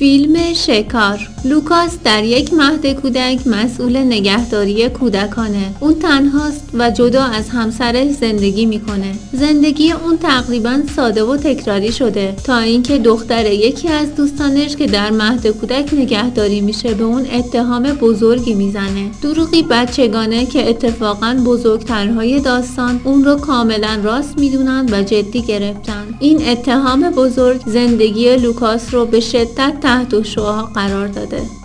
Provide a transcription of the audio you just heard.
فیلم شکار. لوکاس در یک مهد کودک مسئول نگهداری کودکانه. اون تنهاست و جدا از همسرش زندگی میکنه. زندگی اون تقریبا ساده و تکراری شده تا اینکه دختر یکی از دوستانش که در مهد کودک نگهداری میشه به اون اتهام بزرگی میزنه. دروغی بچگانه که اتفاقا بزرگترهای داستان اون رو کاملا راست میدونن و جدی گرفتن. این اتهام بزرگ زندگی لوکاس رو به شدت تحت الشعاع قرار داده.